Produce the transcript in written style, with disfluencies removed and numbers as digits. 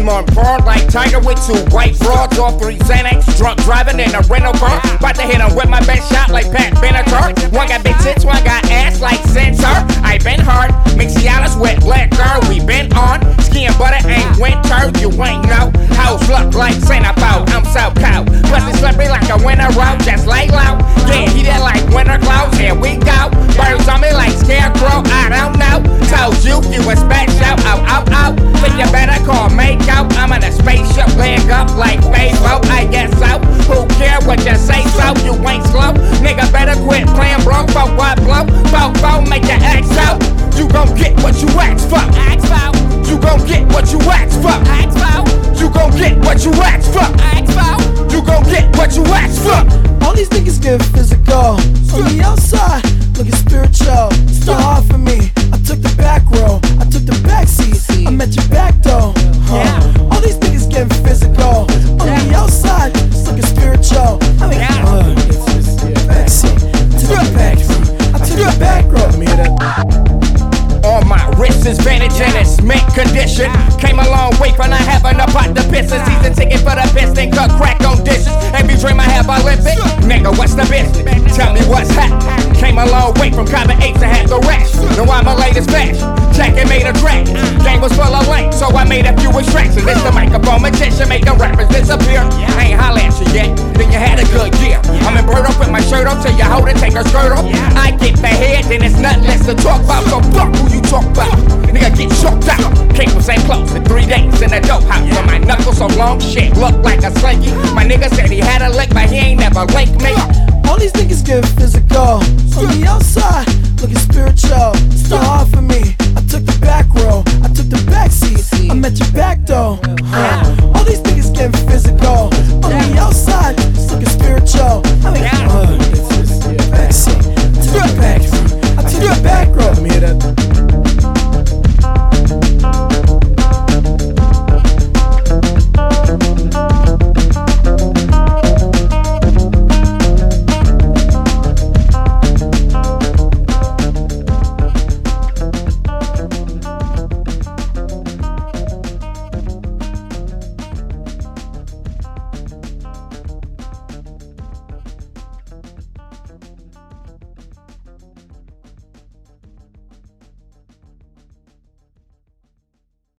I'm on par like Tiger with 2 white broads, all 3 Xanax, drunk driving in a rental car. About to hit him with my best shot like Pat Benatar. One got big tits, one got ass like Censor. I been hard, mix Cialis with liquor. We been on, skiing butter ain't winter. You ain't know, hoes look like Santa Bo. I'm so cold, plus it's slippery like a winter road. Just lay low, yeah, he did like winter clothes. Here we go, birds on me like scarecrow. I don't know, told you was special. Oh, oh, oh, think you better call Mako. I'm in a spaceship, leg up like Fabo. I guess so, who care what you say so? You ain't slow, nigga better quit playing bro. For what blow? Fofo, make your ex out. You gon' get what you ask for. You gon' get what you ask for. You gon' get what you ask for. You gon' get what you ask for. All these niggas get physical. On the outside, looking spiritual. It's too hard for me. I took the back row, I took the back seat. I'm at your back door. All these niggas getting physical. On the outside, it's looking spiritual. I mean, back seat. To the back seat. I took the back row. On my wrist is vintage and it's mint condition. Came a long way from not having a pot to piss. A season ticket for the best and cut crack on dishes. Every dream I have Olympic. Nigga, what's the business? Tell me what's happening. Came a long way from copping 8 to have the rest. Now I'm my latest batch. Jacket made a track. Game was full of length, so I made a few extractions. It's the microphone magician, making rappers disappear. I ain't holla at you yet, then you had a good year. I'm in bird up with my shirt off till you hold it, take her skirt off. I get the head, then it's nothing less to talk about. So fuck who you talk about. Nigga get choked out. Came from St. Close in 3 days in a dope house. So my knuckles so long, shit look like a slinky. My nigga said he had a lick, but he ain't never linked me. All these niggas get physical. On the outside, looking spiritual. It's too hard for me. I took the back row, I took the back seat. I'm at your back